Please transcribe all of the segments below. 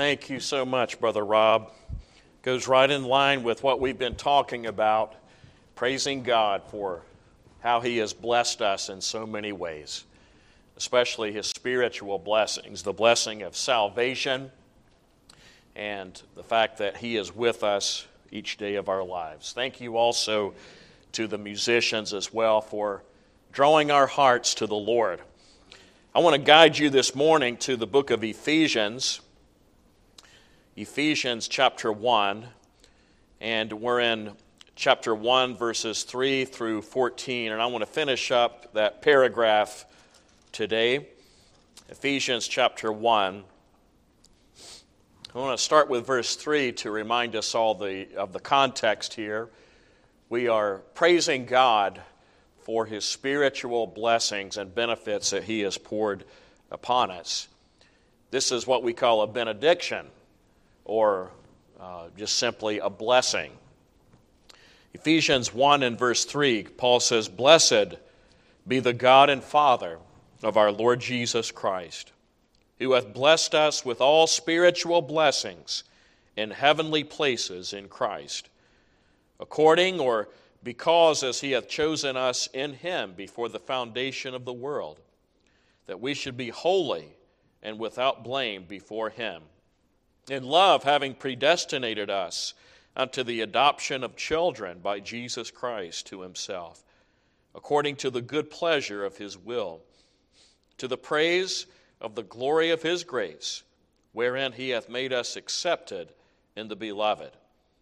Thank you so much, Brother Rob. Goes right in line with what we've been talking about, praising God for how He has blessed us in so many ways, especially His spiritual blessings, the blessing of salvation, and the fact that He is with us each day of our lives. Thank you also to the musicians as well for drawing our hearts to the Lord. I want to guide you this morning to the book of Ephesians chapter 1, and we're in chapter 1, verses 3 through 14, and I want to finish up that paragraph today. Ephesians chapter 1. I want to start with verse 3 to remind us all of the context here. We are praising God for His spiritual blessings and benefits that He has poured upon us. This is what we call a benediction, or just simply a blessing. Ephesians 1 and verse 3, Paul says, "Blessed be the God and Father of our Lord Jesus Christ, who hath blessed us with all spiritual blessings in heavenly places in Christ, according or because as He hath chosen us in Him before the foundation of the world, that we should be holy and without blame before Him. In love, having predestinated us unto the adoption of children by Jesus Christ to Himself, according to the good pleasure of His will, to the praise of the glory of His grace, wherein He hath made us accepted in the Beloved,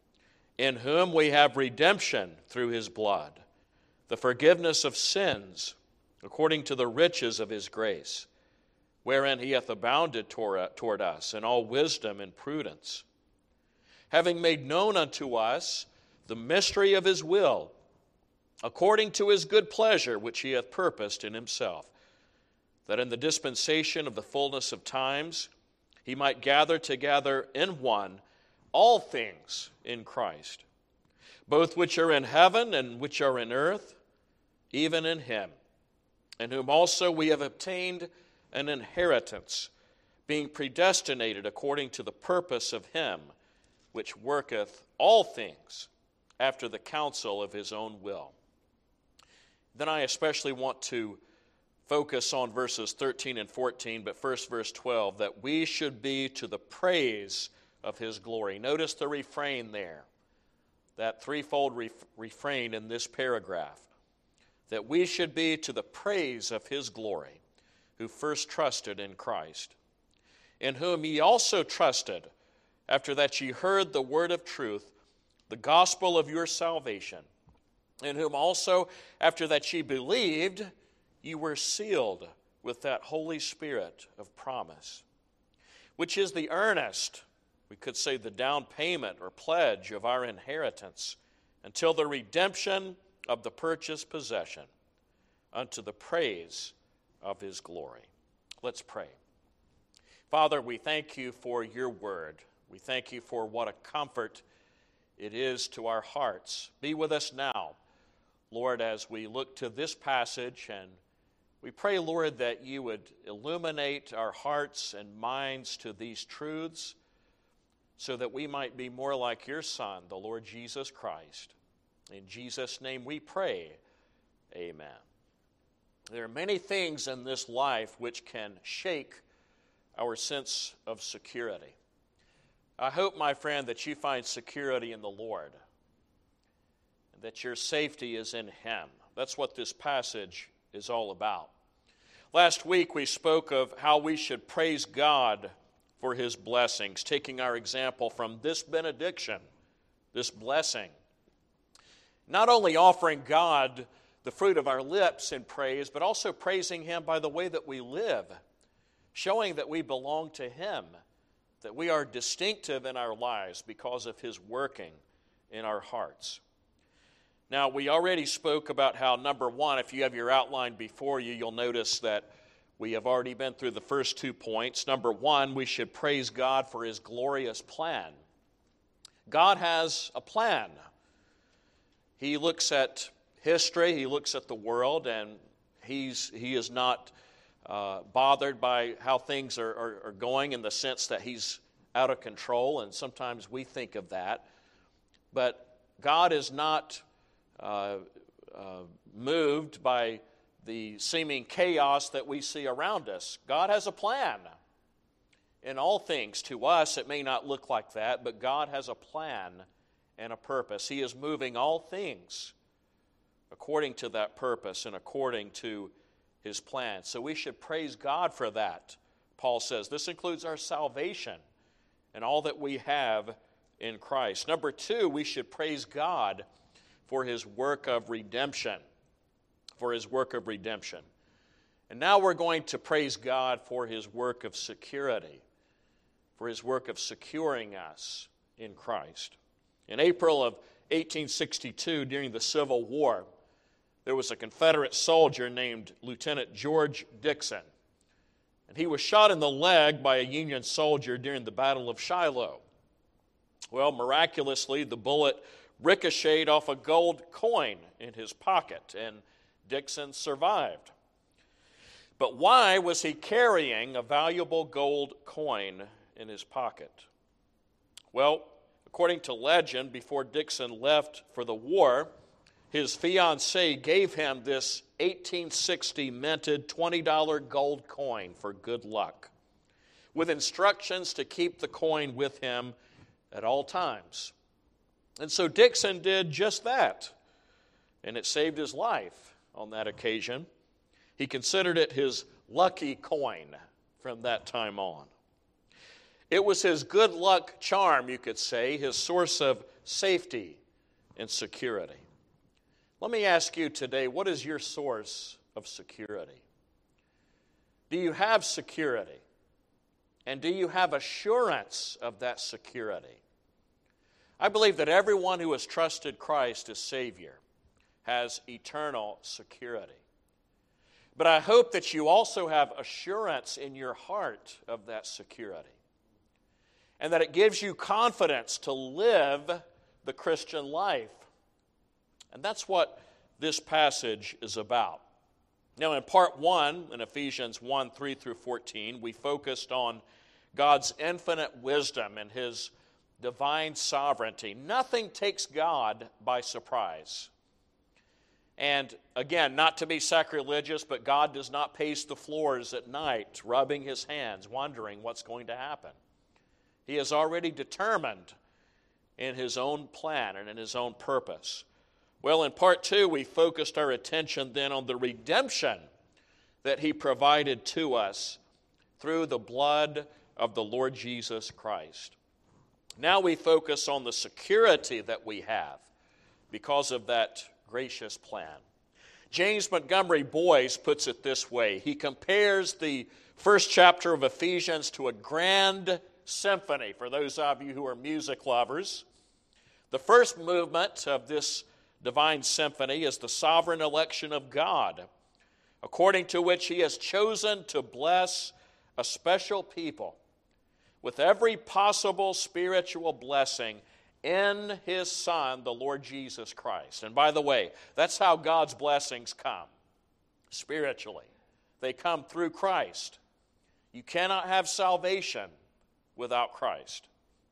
in whom we have redemption through His blood, the forgiveness of sins, according to the riches of His grace, wherein He hath abounded toward us in all wisdom and prudence, having made known unto us the mystery of His will, according to His good pleasure, which He hath purposed in Himself, that in the dispensation of the fullness of times He might gather together in one all things in Christ, both which are in heaven and which are in earth, even in Him, in whom also we have obtained an inheritance, being predestinated according to the purpose of Him, which worketh all things after the counsel of His own will." Then I especially want to focus on verses 13 and 14, but first verse 12, that we should be to the praise of His glory. Notice the refrain there, that threefold refrain in this paragraph, that we should be to the praise of His glory, who first trusted in Christ, in whom ye also trusted, after that ye heard the word of truth, the gospel of your salvation, in whom also, after that ye believed, ye were sealed with that Holy Spirit of promise, which is the earnest, we could say the down payment or pledge of our inheritance, until the redemption of the purchased possession, unto the praise of His glory. Let's pray. Father, we thank You for Your word. We thank You for what a comfort it is to our hearts. Be with us now, Lord, as we look to this passage, and we pray, Lord, that You would illuminate our hearts and minds to these truths so that we might be more like Your Son, the Lord Jesus Christ. In Jesus' name we pray. Amen. There are many things in this life which can shake our sense of security. I hope, my friend, that you find security in the Lord, and that your safety is in Him. That's what this passage is all about. Last week we spoke of how we should praise God for His blessings, taking our example from this benediction, this blessing. Not only offering God the fruit of our lips in praise, but also praising Him by the way that we live, showing that we belong to Him, that we are distinctive in our lives because of His working in our hearts. Now, we already spoke about how, number one, if you have your outline before you, you'll notice that we have already been through the first 2 points. Number one, we should praise God for His glorious plan. God has a plan. He looks at history, He looks at the world, and He is not bothered by how things are going in the sense that He's out of control, and sometimes we think of that. But God is not moved by the seeming chaos that we see around us. God has a plan in all things. To us, it may not look like that, but God has a plan and a purpose. He is moving all things according to that purpose and according to His plan. So we should praise God for that. Paul says this includes our salvation and all that we have in Christ. Number two, we should praise God for His work of redemption. For His work of redemption. And now we're going to praise God for His work of security. For His work of securing us in Christ. In April of 1862, during the Civil War, there was a Confederate soldier named Lieutenant George Dixon. And he was shot in the leg by a Union soldier during the Battle of Shiloh. Well, miraculously, the bullet ricocheted off a gold coin in his pocket, and Dixon survived. But why was he carrying a valuable gold coin in his pocket? Well, according to legend, before Dixon left for the war, his fiancée gave him this 1860 minted $20 gold coin for good luck, with instructions to keep the coin with him at all times. And so Dixon did just that, and it saved his life on that occasion. He considered it his lucky coin from that time on. It was his good luck charm, you could say, his source of safety and security. Let me ask you today, what is your source of security? Do you have security? And do you have assurance of that security? I believe that everyone who has trusted Christ as Savior has eternal security. But I hope that you also have assurance in your heart of that security, and that it gives you confidence to live the Christian life. And that's what this passage is about. Now, in part 1, in Ephesians 1, 3 through 14, we focused on God's infinite wisdom and His divine sovereignty. Nothing takes God by surprise. And again, not to be sacrilegious, but God does not pace the floors at night, rubbing His hands, wondering what's going to happen. He has already determined in His own plan and in His own purpose. Well, in part 2, we focused our attention then on the redemption that He provided to us through the blood of the Lord Jesus Christ. Now we focus on the security that we have because of that gracious plan. James Montgomery Boyce puts it this way. He compares the first chapter of Ephesians to a grand symphony, for those of you who are music lovers. The first movement of this divine symphony is the sovereign election of God, according to which He has chosen to bless a special people with every possible spiritual blessing in His Son, the Lord Jesus Christ. And by the way, that's how God's blessings come, spiritually. They come through Christ. You cannot have salvation without Christ.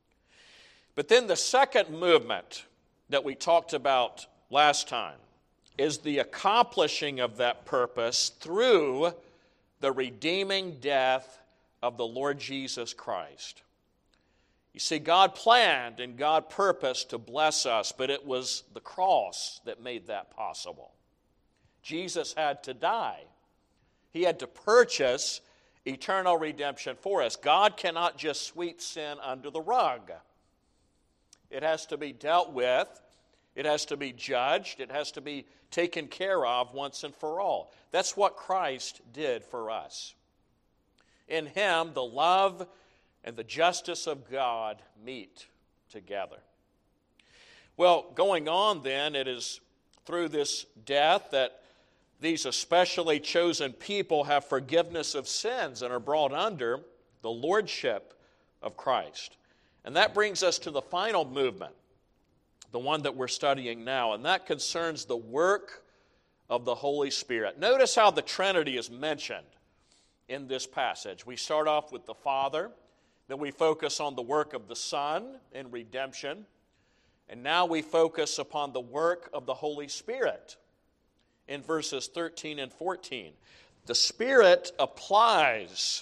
But then the second movement that we talked about last time is the accomplishing of that purpose through the redeeming death of the Lord Jesus Christ. You see, God planned and God purposed to bless us, but it was the cross that made that possible. Jesus had to die. He had to purchase eternal redemption for us. God cannot just sweep sin under the rug. It has to be dealt with. It has to be judged. It has to be taken care of once and for all. That's what Christ did for us. In Him, the love and the justice of God meet together. Well, going on then, it is through this death that these especially chosen people have forgiveness of sins and are brought under the lordship of Christ. And that brings us to the final movement, the one that we're studying now, and that concerns the work of the Holy Spirit. Notice how the Trinity is mentioned in this passage. We start off with the Father, Then we focus on the work of the Son in redemption. And now we focus upon the work of the Holy Spirit in verses 13 and 14. The Spirit applies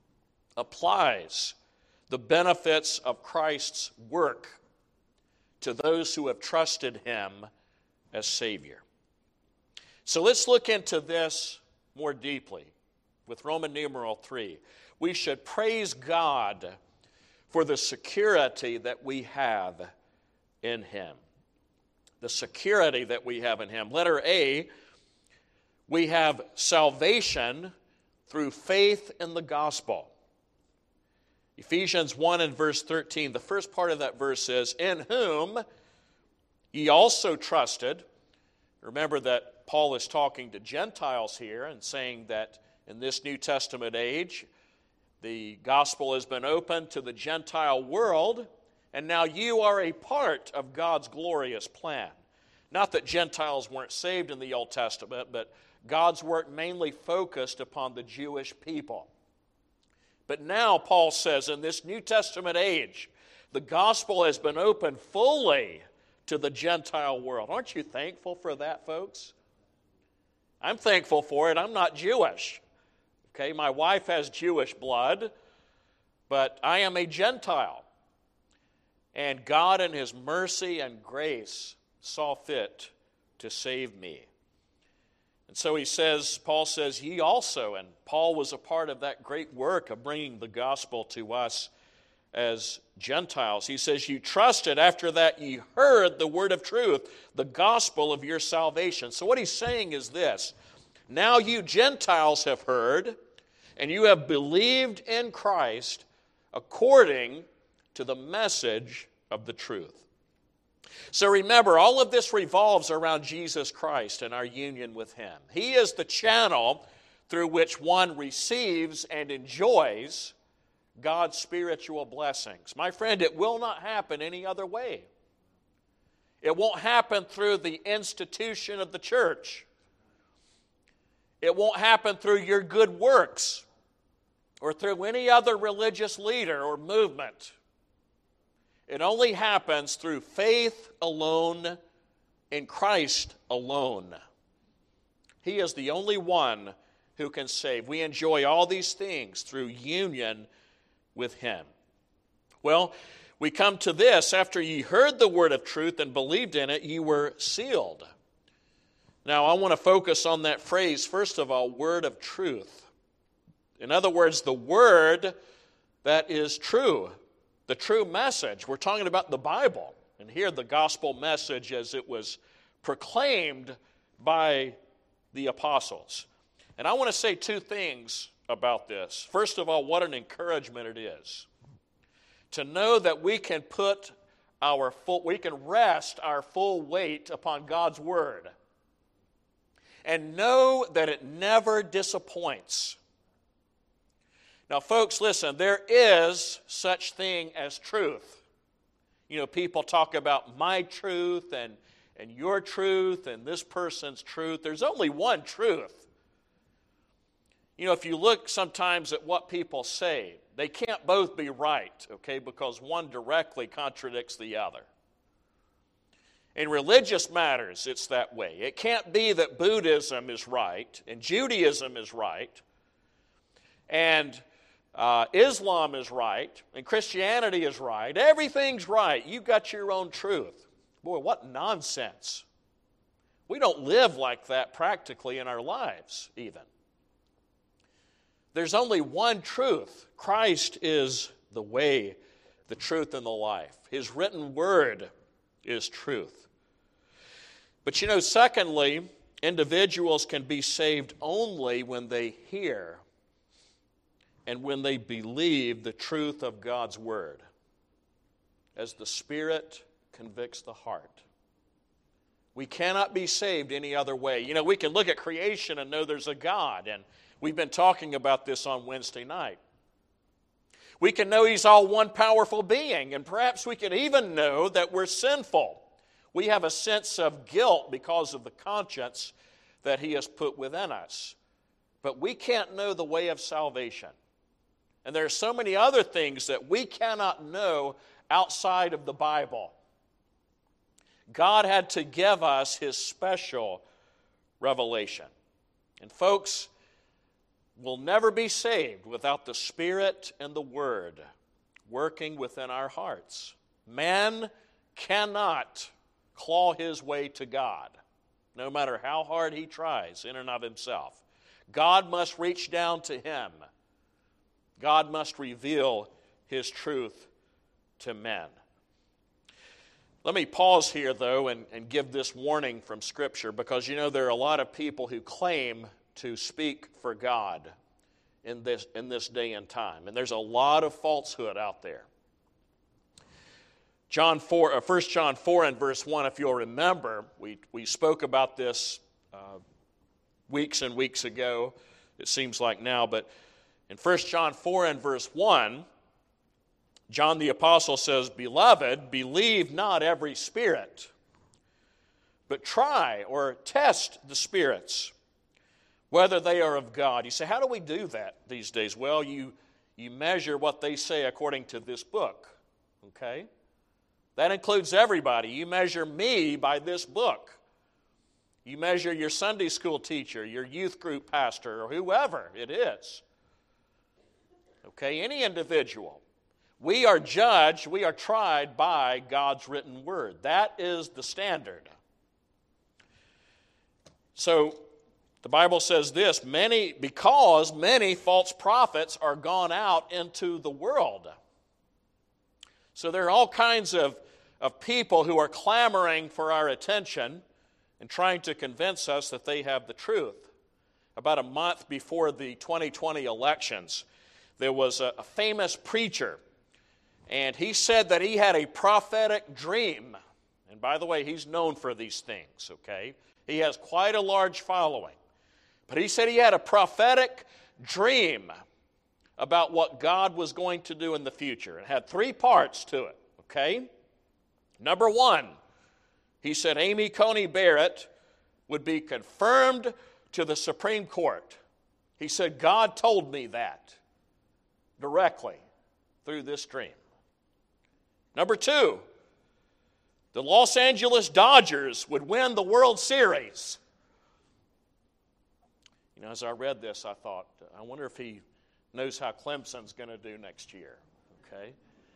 the benefits of Christ's work to those who have trusted Him as Savior. So let's look into this more deeply with Roman numeral 3. We should praise God for the security that we have in Him. The security that we have in Him. Letter A, we have salvation through faith in the gospel. Ephesians 1 and verse 13, the first part of that verse says, in whom ye also trusted. Remember that Paul is talking to Gentiles here and saying that in this New Testament age, the gospel has been opened to the Gentile world, and now you are a part of God's glorious plan. Not that Gentiles weren't saved in the Old Testament, but God's work mainly focused upon the Jewish people. But now, Paul says, in this New Testament age, the gospel has been opened fully to the Gentile world. Aren't you thankful for that, folks? I'm thankful for it. I'm not Jewish. Okay, my wife has Jewish blood, but I am a Gentile. And God in His mercy and grace saw fit to save me. And so Paul says, ye also, and Paul was a part of that great work of bringing the gospel to us as Gentiles. He says, you trusted, after that ye heard the word of truth, the gospel of your salvation. So what he's saying is this, now you Gentiles have heard, and you have believed in Christ according to the message of the truth. So remember, all of this revolves around Jesus Christ and our union with Him. He is the channel through which one receives and enjoys God's spiritual blessings. My friend, it will not happen any other way. It won't happen through the institution of the church. It won't happen through your good works or through any other religious leader or movement. It only happens through faith alone in Christ alone. He is the only one who can save. We enjoy all these things through union with Him. Well, we come to this, after ye heard the word of truth and believed in it, ye were sealed. Now, I want to focus on that phrase, first of all, word of truth. In other words, the word that is true. The true message. We're talking about the Bible. And here the gospel message as it was proclaimed by the apostles. And I want to say two things about this. First of all, what an encouragement it is to know that we can rest our full weight upon God's word and know that it never disappoints. Now, folks, listen, there is such thing as truth. You know, people talk about my truth and your truth and this person's truth. There's only one truth. You know, if you look sometimes at what people say, they can't both be right, okay, because one directly contradicts the other. In religious matters, it's that way. It can't be that Buddhism is right and Judaism is right and Islam is right, and Christianity is right. Everything's right. You've got your own truth. Boy, what nonsense. We don't live like that practically in our lives, even. There's only one truth. Christ is the way, the truth, and the life. His written word is truth. But you know, secondly, individuals can be saved only when they hear and when they believe the truth of God's word, as the Spirit convicts the heart. We cannot be saved any other way. You know, we can look at creation and know there's a God, and we've been talking about this on Wednesday night. We can know He's all one powerful being, and perhaps we can even know that we're sinful. We have a sense of guilt because of the conscience that He has put within us. But we can't know the way of salvation And there are so many other things that we cannot know outside of the Bible. God had to give us His special revelation. And folks, we'll never be saved without the Spirit and the Word working within our hearts. Man cannot claw his way to God, no matter how hard he tries in and of himself. God must reach down to him. God must reveal His truth to men. Let me pause here, though, and give this warning from Scripture, because there are a lot of people who claim to speak for God in this day and time. And there's a lot of falsehood out there. 1 John 4 and verse 1, if you'll remember, we spoke about this weeks and weeks ago, it seems like now, but in 1 John 4 and verse 1, John the Apostle says, "Beloved, believe not every spirit, but try or test the spirits, whether they are of God." You say, how do we do that these days? Well, you measure what they say according to this book, okay? That includes everybody. You measure me by this book. You measure your Sunday school teacher, your youth group pastor, or whoever it is. Okay, any individual. We are judged, we are tried by God's written word. That is the standard. So, the Bible says this, because many false prophets are gone out into the world. So there are all kinds of people who are clamoring for our attention and trying to convince us that they have the truth. About a month before the 2020 elections, there was a famous preacher, and he said that he had a prophetic dream. And by the way, he's known for these things, okay? He has quite a large following. But he said he had a prophetic dream about what God was going to do in the future. It had 3 parts to it, okay? Number 1, he said Amy Coney Barrett would be confirmed to the Supreme Court. He said, God told me that directly through this dream. Number 2, the Los Angeles Dodgers would win the World Series. As I read this, I thought, I wonder if he knows how Clemson's going to do next year. Okay.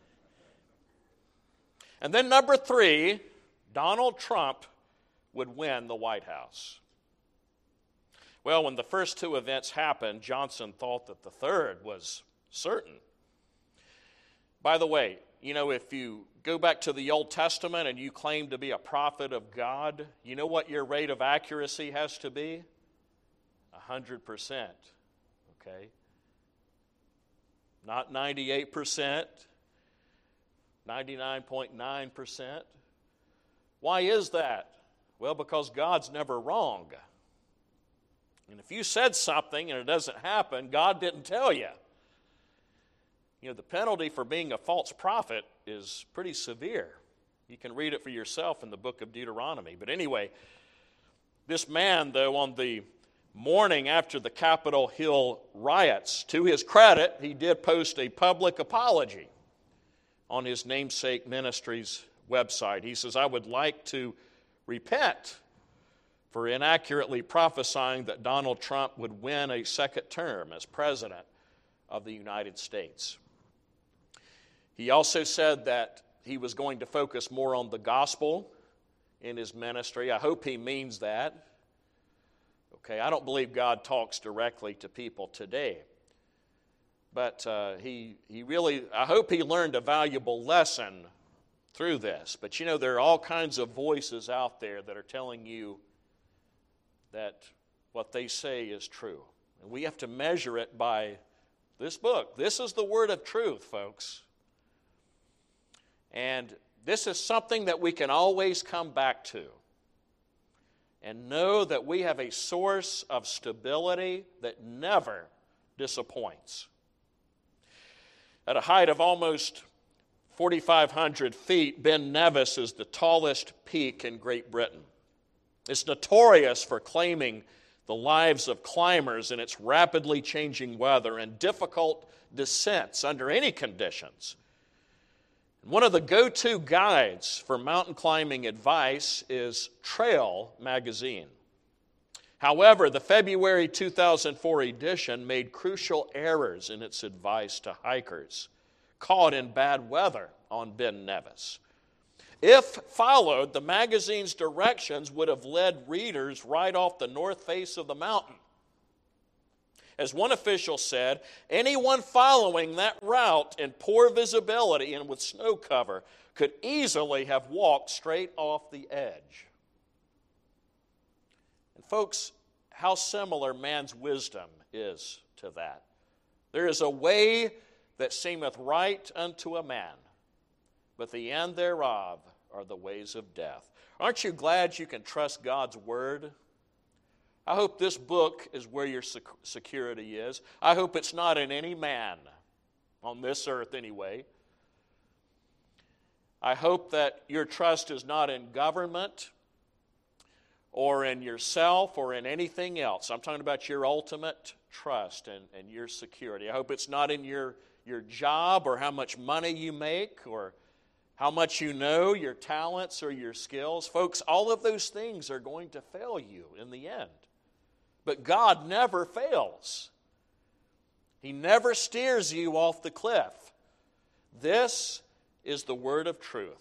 And then number 3, Donald Trump would win the White House. Well, when the first 2 events happened, Johnson thought that the third was certain. By the way, if you go back to the Old Testament and you claim to be a prophet of God, you know what your rate of accuracy has to be? 100%, okay? Not 98%, 99.9%. Why is that? Well, because God's never wrong. And if you said something and it doesn't happen, God didn't tell you. The penalty for being a false prophet is pretty severe. You can read it for yourself in the book of Deuteronomy. But anyway, this man, though, on the morning after the Capitol Hill riots, to his credit, he did post a public apology on his namesake ministry's website. He says, I would like to repent for inaccurately prophesying that Donald Trump would win a second term as president of the United States. He also said that he was going to focus more on the gospel in his ministry. I hope he means that. Okay, I don't believe God talks directly to people today. But I hope he learned a valuable lesson through this. But there are all kinds of voices out there that are telling you that what they say is true. And we have to measure it by this book. This is the word of truth, folks. And this is something that we can always come back to and know that we have a source of stability that never disappoints. At a height of almost 4,500 feet, Ben Nevis is the tallest peak in Great Britain. It's notorious for claiming the lives of climbers in its rapidly changing weather and difficult descents under any conditions. One of the go-to guides for mountain climbing advice is Trail magazine. However, the February 2004 edition made crucial errors in its advice to hikers caught in bad weather on Ben Nevis. If followed, the magazine's directions would have led readers right off the north face of the mountain. As one official said, anyone following that route in poor visibility and with snow cover could easily have walked straight off the edge. And folks, how similar man's wisdom is to that. There is a way that seemeth right unto a man, but the end thereof are the ways of death. Aren't you glad you can trust God's word? I hope this book is where your security is. I hope it's not in any man on this earth anyway. I hope that your trust is not in government or in yourself or in anything else. I'm talking about your ultimate trust and your security. I hope it's not in your job or how much money you make or how much you know, your talents or your skills. Folks, all of those things are going to fail you in the end. But God never fails. He never steers you off the cliff. This is the word of truth.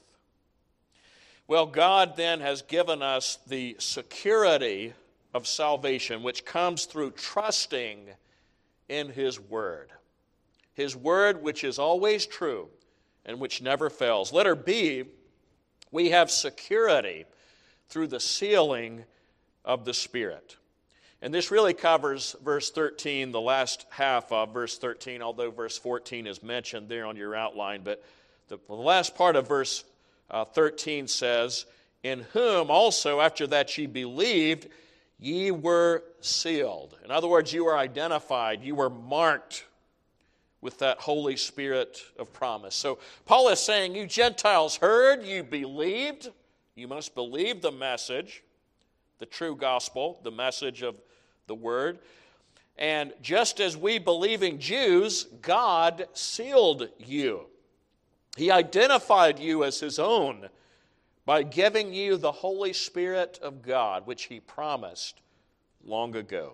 Well, God then has given us the security of salvation, which comes through trusting in His word. His word, which is always true and which never fails. Letter B, we have security through the sealing of the Spirit. And this really covers verse 13, the last half of verse 13, although verse 14 is mentioned there on your outline. But the last part of verse 13 says, in whom also after that ye believed, ye were sealed. In other words, you were identified, you were marked with that Holy Spirit of promise. So Paul is saying, you Gentiles heard, you believed, you must believe the message, the true gospel, the message of the word. And just as we believing Jews, God sealed you. He identified you as His own by giving you the Holy Spirit of God, which He promised long ago.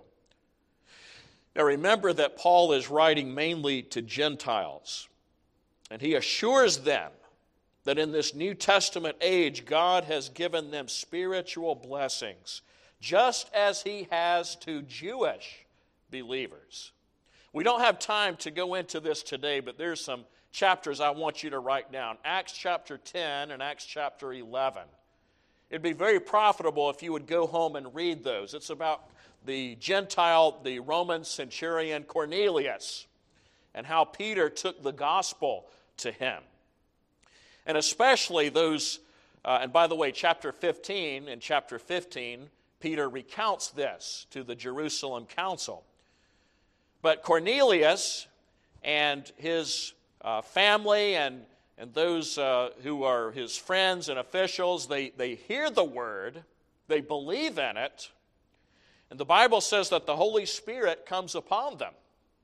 Now remember that Paul is writing mainly to Gentiles, and he assures them that in this New Testament age, God has given them spiritual blessings, just as He has to Jewish believers. We don't have time to go into this today, but there's some chapters I want you to write down. Acts chapter 10 and Acts chapter 11. It'd be very profitable if you would go home and read those. It's about the Gentile, the Roman centurion Cornelius, and how Peter took the gospel to him. And especially those, and by the way, chapter 15 and chapter 15, Peter recounts this to the Jerusalem council. But Cornelius and his family and those who are his friends and officials, they hear the word, they believe in it, and the Bible says that the Holy Spirit comes upon them.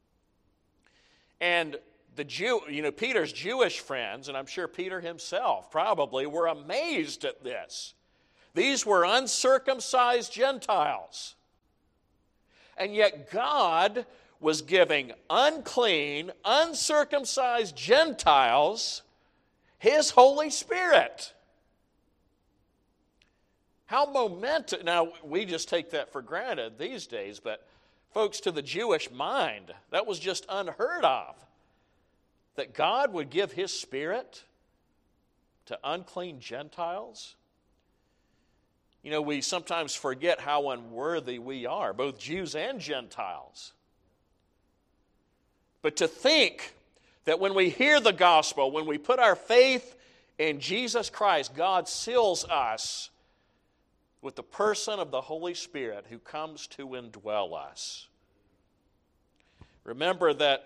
And Peter's Jewish friends, and I'm sure Peter himself probably, were amazed at this. These were uncircumcised Gentiles. And yet God was giving unclean, uncircumcised Gentiles His Holy Spirit. How momentous. Now, we just take that for granted these days, but folks, to the Jewish mind, that was just unheard of. That God would give His Spirit to unclean Gentiles. You know, we sometimes forget how unworthy we are, both Jews and Gentiles. But to think that when we hear the gospel, when we put our faith in Jesus Christ, God seals us with the person of the Holy Spirit who comes to indwell us. Remember that,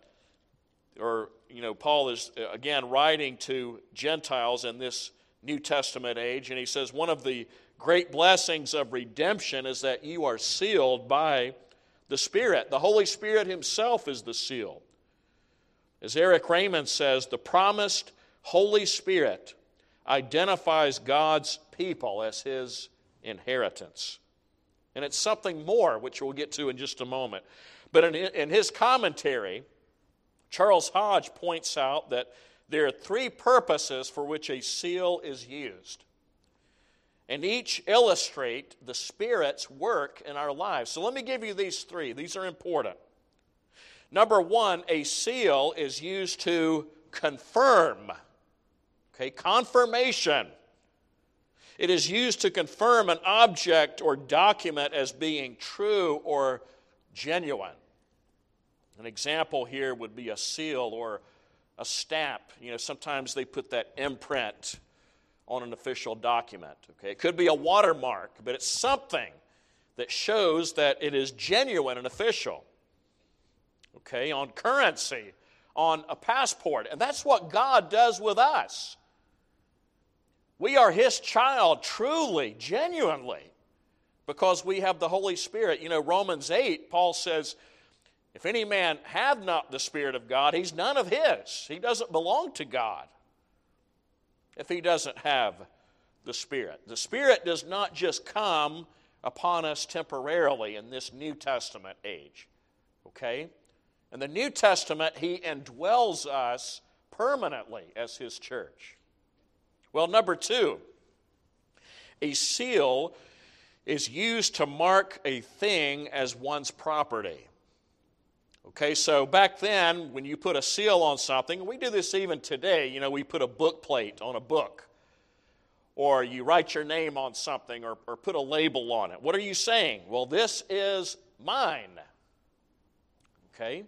Paul is again writing to Gentiles in this New Testament age, and he says one of the great blessings of redemption is that you are sealed by the Spirit. The Holy Spirit himself is the seal. As Eric Raymond says, the promised Holy Spirit identifies God's people as his inheritance. And it's something more, which we'll get to in just a moment. But in his commentary, Charles Hodge points out that there are three purposes for which a seal is used. And each illustrate the Spirit's work in our lives. So let me give you these three. These are important. Number one, a seal is used to confirm. Okay, confirmation. It is used to confirm an object or document as being true or genuine. An example here would be a seal or a stamp. Sometimes they put that imprint on an official document. Okay, it could be a watermark, but it's something that shows that it is genuine and official. Okay, on currency, on a passport. And that's what God does with us. We are his child truly, genuinely, because we have the Holy Spirit. Romans 8, Paul says, if any man have not the Spirit of God, he's none of his. He doesn't belong to God if he doesn't have the Spirit. The Spirit does not just come upon us temporarily in this New Testament age. Okay? In the New Testament, he indwells us permanently as his church. Well, number two, a seal is used to mark a thing as one's property. Okay, so back then, when you put a seal on something, we do this even today, we put a book plate on a book. Or you write your name on something or put a label on it. What are you saying? Well, this is mine. Okay?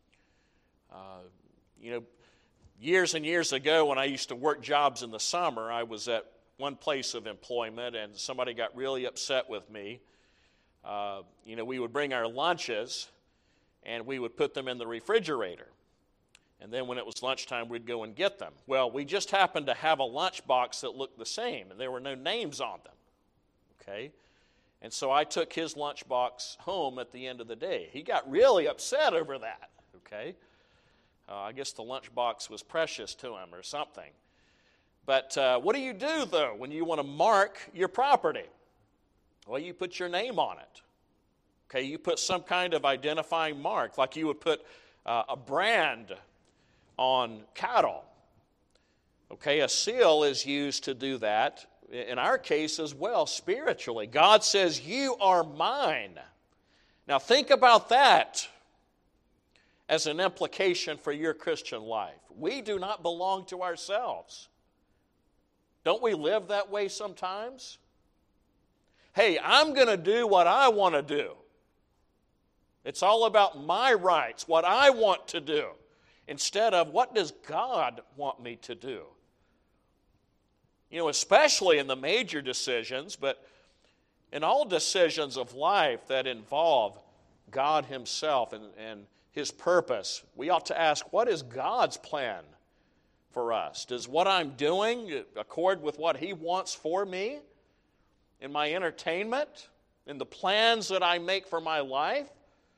Years and years ago when I used to work jobs in the summer, I was at one place of employment and somebody got really upset with me. We would bring our lunches and we would put them in the refrigerator. And then when it was lunchtime, we'd go and get them. Well, we just happened to have a lunchbox that looked the same, and there were no names on them. Okay? And so I took his lunchbox home at the end of the day. He got really upset over that. Okay? I guess the lunchbox was precious to him or something. But what do you do, though, when you want to mark your property? Well, you put your name on it. Okay, you put some kind of identifying mark, like you would put a brand on cattle. Okay, a seal is used to do that, in our case as well, spiritually. God says, you are mine. Now think about that as an implication for your Christian life. We do not belong to ourselves. Don't we live that way sometimes? Hey, I'm going to do what I want to do. It's all about my rights, what I want to do, instead of what does God want me to do? Especially in the major decisions, but in all decisions of life that involve God himself and his purpose, we ought to ask, what is God's plan for us? Does what I'm doing accord with what he wants for me in my entertainment, in the plans that I make for my life?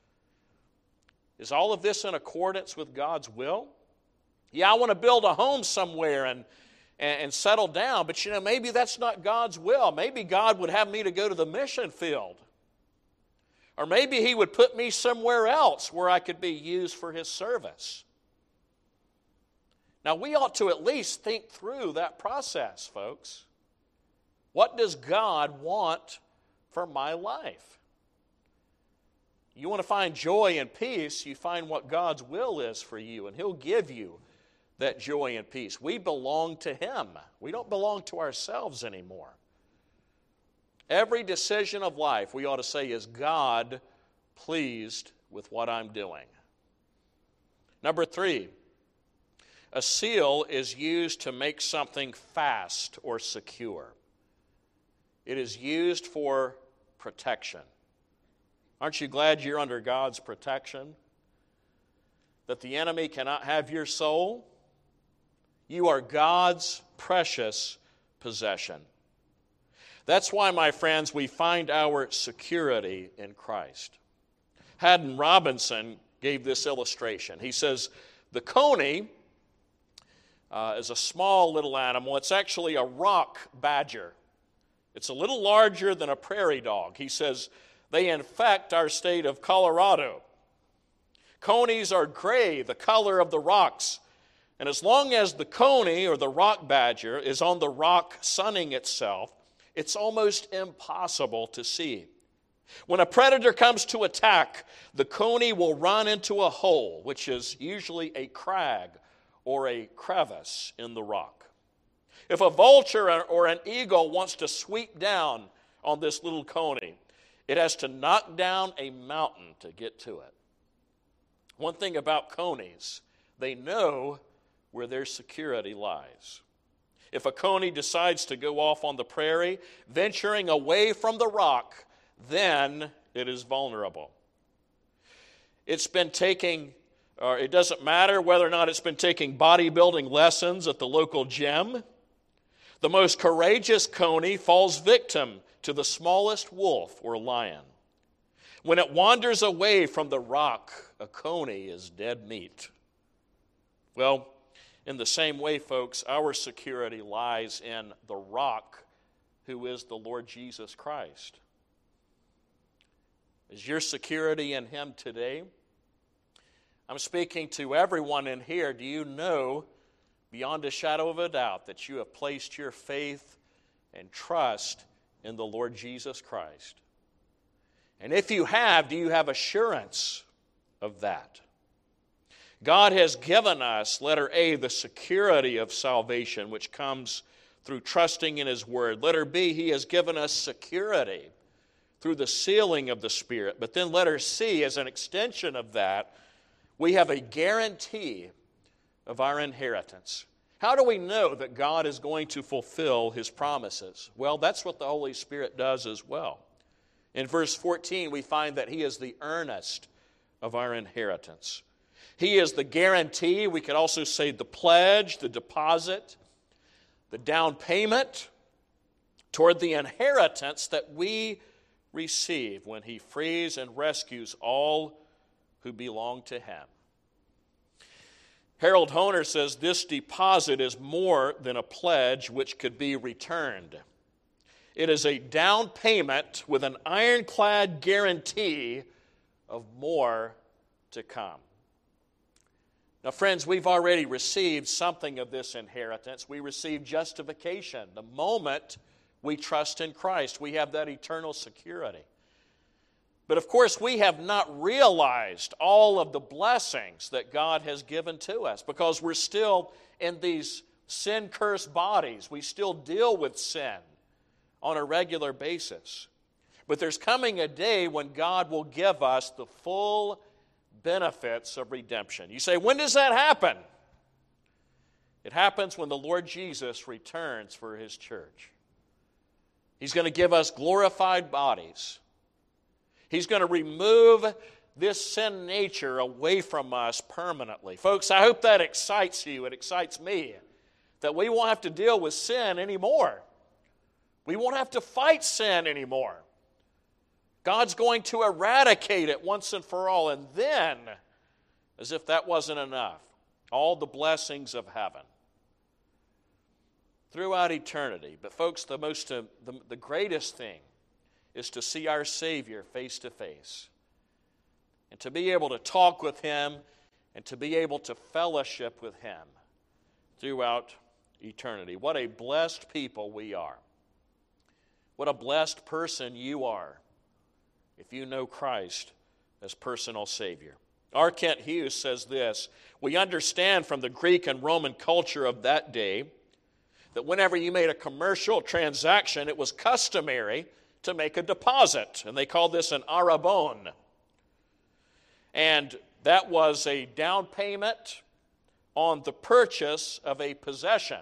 Is all of this in accordance with God's will? Yeah, I want to build a home somewhere and settle down, but maybe that's not God's will. Maybe God would have me to go to the mission field. Or maybe he would put me somewhere else where I could be used for his service. Now, we ought to at least think through that process, folks. What does God want for my life? You want to find joy and peace, you find what God's will is for you, and he'll give you that joy and peace. We belong to him. We don't belong to ourselves anymore. Every decision of life, we ought to say, is God pleased with what I'm doing? Number 3, a seal is used to make something fast or secure. It is used for protection. Aren't you glad you're under God's protection? That the enemy cannot have your soul? You are God's precious possession. That's why, my friends, we find our security in Christ. Haddon Robinson gave this illustration. He says, the coney is a small little animal. It's actually a rock badger. It's a little larger than a prairie dog. He says, they infect our state of Colorado. Conies are gray, the color of the rocks. And as long as the coney or the rock badger is on the rock sunning itself, it's almost impossible to see. When a predator comes to attack, the coney will run into a hole, which is usually a crag or a crevice in the rock. If a vulture or an eagle wants to sweep down on this little coney, it has to knock down a mountain to get to it. One thing about conies, they know where their security lies. If a coney decides to go off on the prairie, venturing away from the rock, then it is vulnerable. It doesn't matter whether or not it's been taking bodybuilding lessons at the local gym. The most courageous coney falls victim to the smallest wolf or lion. When it wanders away from the rock, a coney is dead meat. Well, in the same way, folks, our security lies in the rock, who is the Lord Jesus Christ. Is your security in Him today? I'm speaking to everyone in here. Do you know, beyond a shadow of a doubt, that you have placed your faith and trust in the Lord Jesus Christ? And if you have, do you have assurance of that? God has given us, letter A, the security of salvation, which comes through trusting in His Word. Letter B, He has given us security through the sealing of the Spirit. But then letter C, as an extension of that, we have a guarantee of our inheritance. How do we know that God is going to fulfill His promises? Well, that's what the Holy Spirit does as well. In verse 14, we find that He is the earnest of our inheritance. He is the guarantee. We could also say the pledge, the deposit, the down payment toward the inheritance that we receive when He frees and rescues all who belong to Him. Harold Hoehner says this deposit is more than a pledge which could be returned. It is a down payment with an ironclad guarantee of more to come. Now, friends, we've already received something of this inheritance. We received justification. The moment we trust in Christ, we have that eternal security. But of course, we have not realized all of the blessings that God has given to us because we're still in these sin-cursed bodies. We still deal with sin on a regular basis. But there's coming a day when God will give us the full benefits of redemption. You say, when does that happen? It happens when the Lord Jesus returns for His church. He's going to give us glorified bodies. He's going to remove this sin nature away from us permanently. Folks, I hope that excites you. It excites me that we won't have to deal with sin anymore. We won't have to fight sin anymore. God's going to eradicate it once and for all. And then, as if that wasn't enough, all the blessings of heaven throughout eternity. But folks, the greatest thing is to see our Savior face to face and to be able to talk with Him and to be able to fellowship with Him throughout eternity. What a blessed people we are. What a blessed person you are if you know Christ as personal Savior. R. Kent Hughes says this: we understand from the Greek and Roman culture of that day that whenever you made a commercial transaction, it was customary to make a deposit, and they called this an arrabon. And that was a down payment on the purchase of a possession.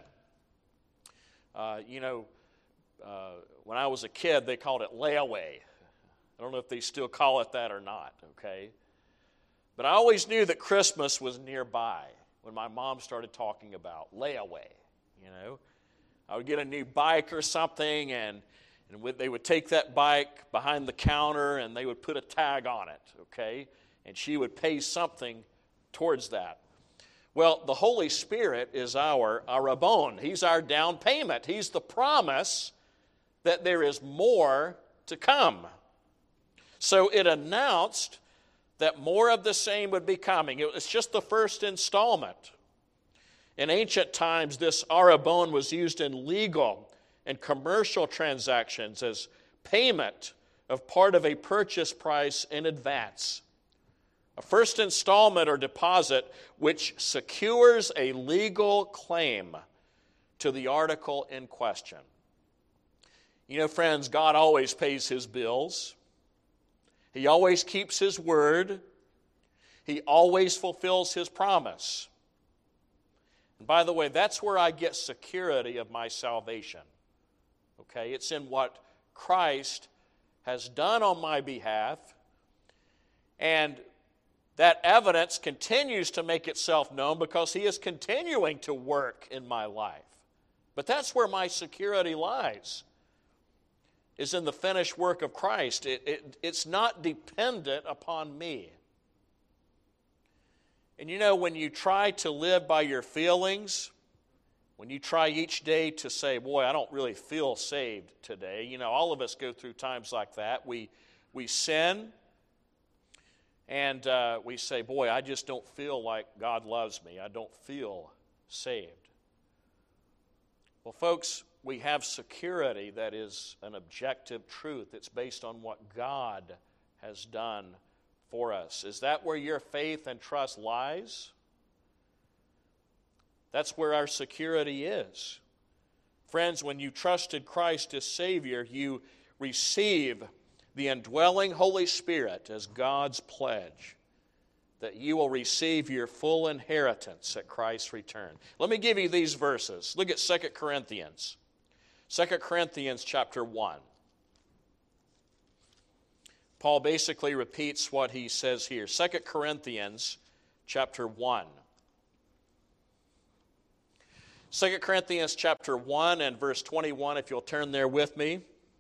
When I was a kid, they called it layaway. I don't know if they still call it that or not, okay? But I always knew that Christmas was nearby when my mom started talking about layaway, I would get a new bike or something, and And they would take that bike behind the counter and they would put a tag on it, okay? And she would pay something towards that. Well, the Holy Spirit is our arabon. He's our down payment. He's the promise that there is more to come. So it announced that more of the same would be coming. It's just the first installment. In ancient times, this arabon was used in legal and commercial transactions as payment of part of a purchase price in advance. A first installment or deposit which secures a legal claim to the article in question. You know, friends, God always pays His bills. He always keeps His word. He always fulfills His promise. And by the way, that's where I get security of my salvation. Okay, it's in what Christ has done on my behalf, and that evidence continues to make itself known because He is continuing to work in my life. But that's where my security lies, is in the finished work of Christ. It's not dependent upon me. And you know, when you try to live by your feelings, when you try each day to say, boy, I don't really feel saved today. You know, all of us go through times like that. We sin, and we say, boy, I just don't feel like God loves me. I don't feel saved. Well, folks, we have security that is an objective truth. It's based on what God has done for us. Is that where your faith and trust lies? That's where our security is. Friends, when you trusted Christ as Savior, you receive the indwelling Holy Spirit as God's pledge that you will receive your full inheritance at Christ's return. Let me give you these verses. Look at 2 Corinthians. 2 Corinthians chapter 1. Paul basically repeats what he says here. 2 Corinthians chapter 1. 2 Corinthians chapter 1 and verse 21, if you'll turn there with me.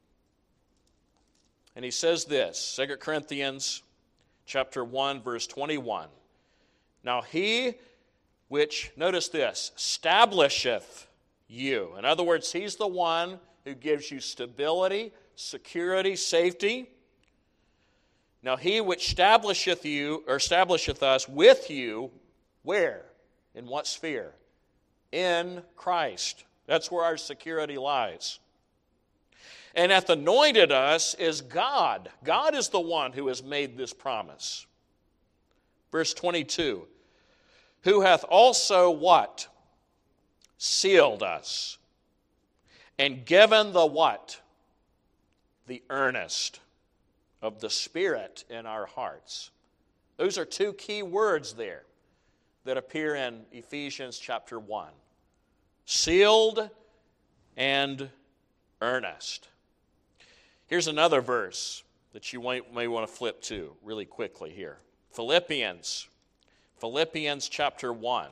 And he says this, 2 Corinthians chapter 1, verse 21. Now he which, notice this, establisheth you. In other words, He's the one who gives you stability, security, safety. Now He which establisheth you, or establisheth us with you, where? In what sphere? In Christ. That's where our security lies. And hath anointed us is God. God is the one who has made this promise. Verse 22. Who hath also what? Sealed us. And given the what? The earnest of the Spirit in our hearts. Those are two key words there that appear in Ephesians chapter 1. Sealed and earnest. Here's another verse that you may want to flip to really quickly here. Philippians chapter 1.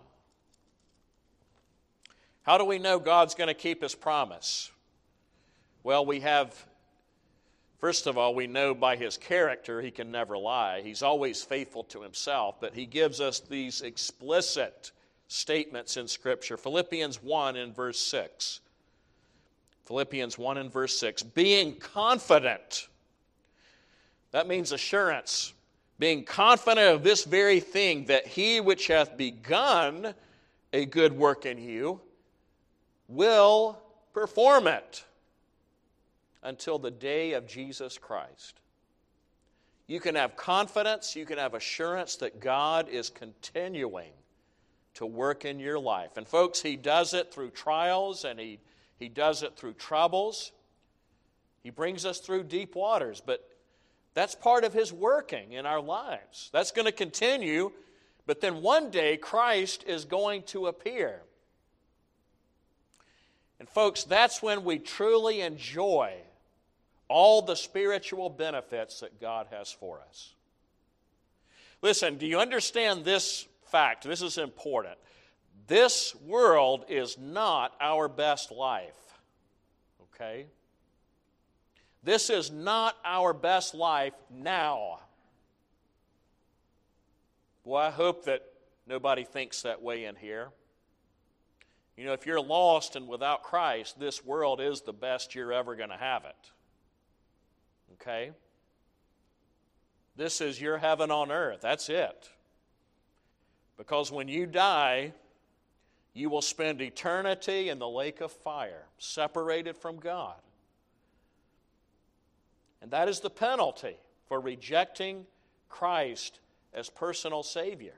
How do we know God's going to keep His promise? Well, first of all, we know by His character He can never lie. He's always faithful to Himself, but He gives us these explicit statements in Scripture. Philippians 1 and verse 6. Philippians 1 and verse 6. Being confident. That means assurance. Being confident of this very thing, that He which hath begun a good work in you will perform it until the day of Jesus Christ. You can have confidence, you can have assurance that God is continuing to work in your life. And folks, He does it through trials, and He does it through troubles. He brings us through deep waters, but that's part of His working in our lives. That's going to continue, but then one day Christ is going to appear. And folks, that's when we truly enjoy all the spiritual benefits that God has for us. Listen, do you understand this fact? This is important. This world is not our best life. Okay? This is not our best life now. Well, I hope that nobody thinks that way in here. You know, if you're lost and without Christ, this world is the best you're ever going to have it. Okay? This is your heaven on earth. That's it. Because when you die, you will spend eternity in the lake of fire, separated from God. And that is the penalty for rejecting Christ as personal Savior.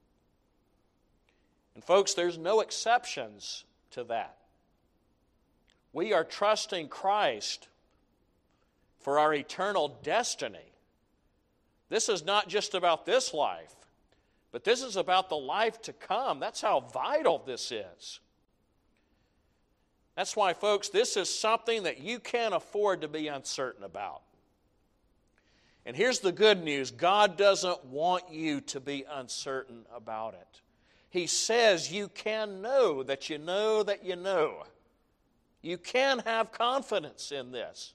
And folks, there's no exceptions to that. We are trusting Christ for our eternal destiny. This is not just about this life, but this is about the life to come. That's how vital this is. That's why, folks, this is something that you can't afford to be uncertain about. And here's the good news. God doesn't want you to be uncertain about it. He says you can know that you know that you know. You can have confidence in this.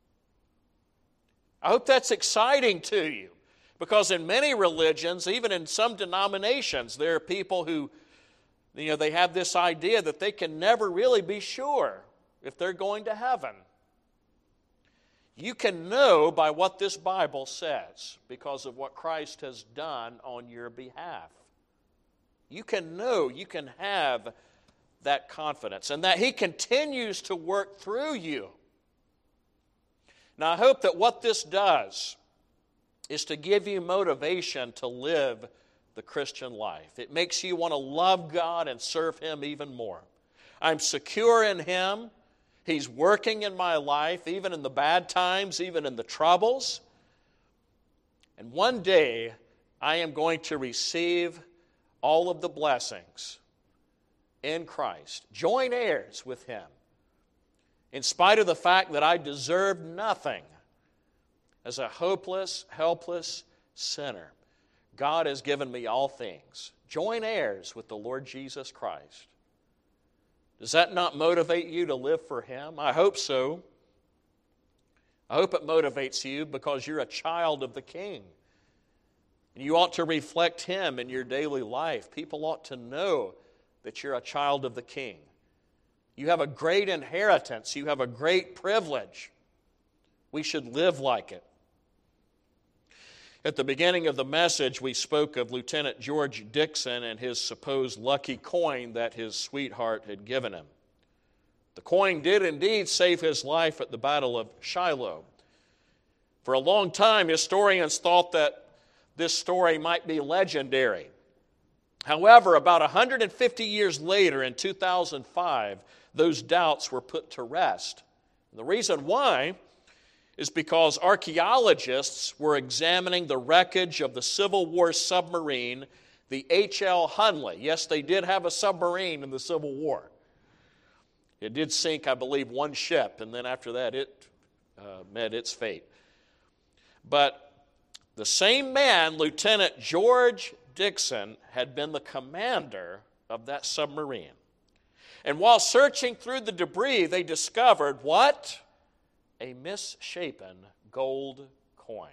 I hope that's exciting to you. Because in many religions, even in some denominations, there are people who, they have this idea that they can never really be sure if they're going to heaven. You can know by what this Bible says because of what Christ has done on your behalf. You can know, you can have that confidence, and that He continues to work through you. Now, I hope that what this does is to give you motivation to live the Christian life. It makes you want to love God and serve Him even more. I'm secure in Him. He's working in my life, even in the bad times, even in the troubles. And one day, I am going to receive all of the blessings in Christ. Join heirs with Him. In spite of the fact that I deserve nothing as a hopeless, helpless sinner, God has given me all things. Join heirs with the Lord Jesus Christ. Does that not motivate you to live for Him? I hope so. I hope it motivates you because you're a child of the King. And you ought to reflect Him in your daily life. People ought to know that you're a child of the King. You have a great inheritance. You have a great privilege. We should live like it. At the beginning of the message, we spoke of Lieutenant George Dixon and his supposed lucky coin that his sweetheart had given him. The coin did indeed save his life at the Battle of Shiloh. For a long time, historians thought that this story might be legendary. However, about 150 years later, in 2005, those doubts were put to rest. And the reason why is because archaeologists were examining the wreckage of the Civil War submarine, the H.L. Hunley. Yes, they did have a submarine in the Civil War. It did sink, I believe, one ship, and then after that it met its fate. But the same man, Lieutenant George Dixon, had been the commander of that submarine. And while searching through the debris, they discovered what? A misshapen gold coin.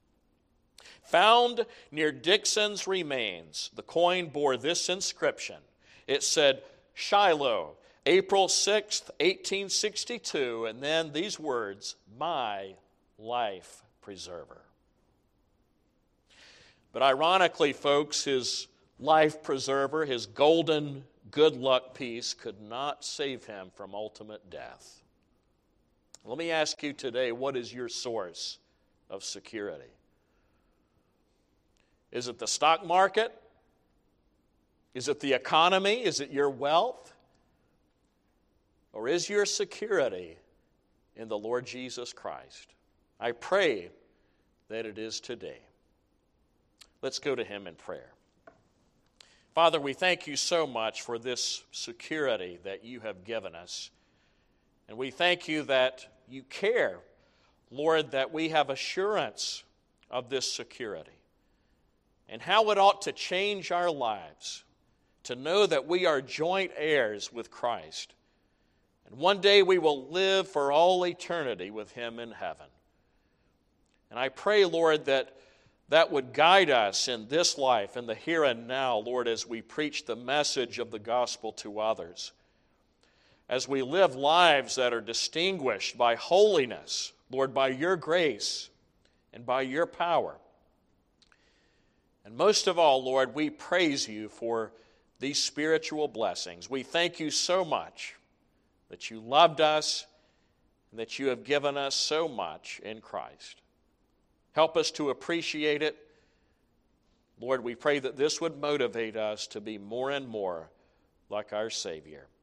Found near Dixon's remains, the coin bore this inscription. It said, Shiloh, April 6th, 1862, and then these words, my life preserver. But ironically, folks, his life preserver, his golden good luck piece, could not save him from ultimate death. Let me ask you today, what is your source of security? Is it the stock market? Is it the economy? Is it your wealth? Or is your security in the Lord Jesus Christ? I pray that it is today. Let's go to Him in prayer. Father, we thank You so much for this security that You have given us. And we thank You that You care, Lord, that we have assurance of this security. And how it ought to change our lives to know that we are joint heirs with Christ. And one day we will live for all eternity with Him in heaven. And I pray, Lord, that would guide us in this life, in the here and now, Lord, as we preach the message of the gospel to others. As we live lives that are distinguished by holiness, Lord, by your grace and by your power. And most of all, Lord, we praise you for these spiritual blessings. We thank you so much that you loved us and that you have given us so much in Christ. Help us to appreciate it. Lord, we pray that this would motivate us to be more and more like our Savior.